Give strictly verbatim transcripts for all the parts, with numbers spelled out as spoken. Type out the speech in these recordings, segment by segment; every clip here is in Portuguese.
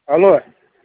Alô?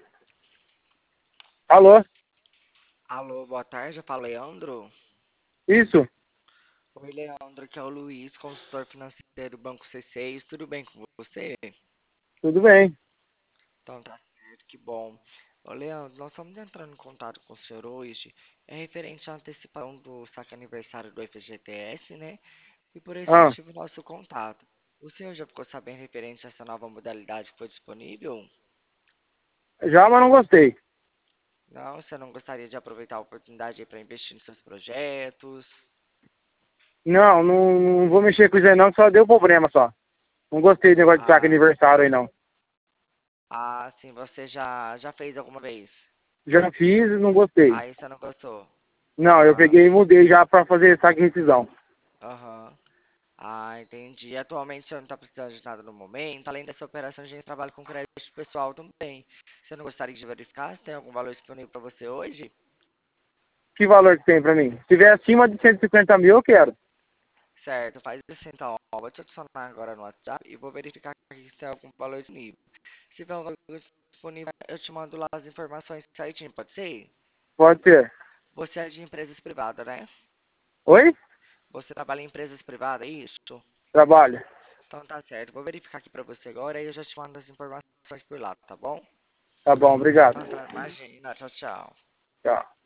Alô? Alô, boa tarde, eu falo Leandro. Isso? Oi, Leandro, aqui é o Luiz, consultor financeiro do Banco C seis. Tudo bem com você? Tudo bem. Então tá certo, que bom. Ô, Leandro, nós estamos entrando em contato com o senhor hoje. É referente à antecipação do saque aniversário do F G T S, né? E por esse Ah, motivo, nosso contato. O senhor já ficou sabendo referente a essa nova modalidade que foi disponível? já, mas não gostei. Não, você não gostaria de aproveitar a oportunidade para investir nos seus projetos? Não, não, não vou mexer com isso aí não, que só deu problema só. Não gostei do negócio de saque Ah, aniversário aí não. ah, sim, você já, já fez alguma vez? Já fiz e não gostei. Aí você não gostou. Não, eu Ah, peguei e mudei já pra fazer saque e rescisão. aham. Ah, entendi. Atualmente você não está precisando de nada no momento. Além dessa operação, a gente trabalha com crédito pessoal também. Você não gostaria de verificar se tem algum valor disponível para você hoje? Que valor que tem pra mim? Se tiver acima de cento e cinquenta mil, eu quero. Certo, faz isso então. Ó, vou te adicionar agora no WhatsApp e vou verificar aqui se tem algum valor disponível. Se tiver um valor disponível, eu te mando lá as informações certinho, pode ser? Pode ser. Você é de empresas privadas, né? Oi? Você trabalha em empresas privadas, é isso? Trabalho. Então tá certo. Vou verificar aqui pra você agora e eu já te mando as informações por lá, tá bom? Tá bom, obrigado. Então tá, imagina. Tchau, tchau. Tchau.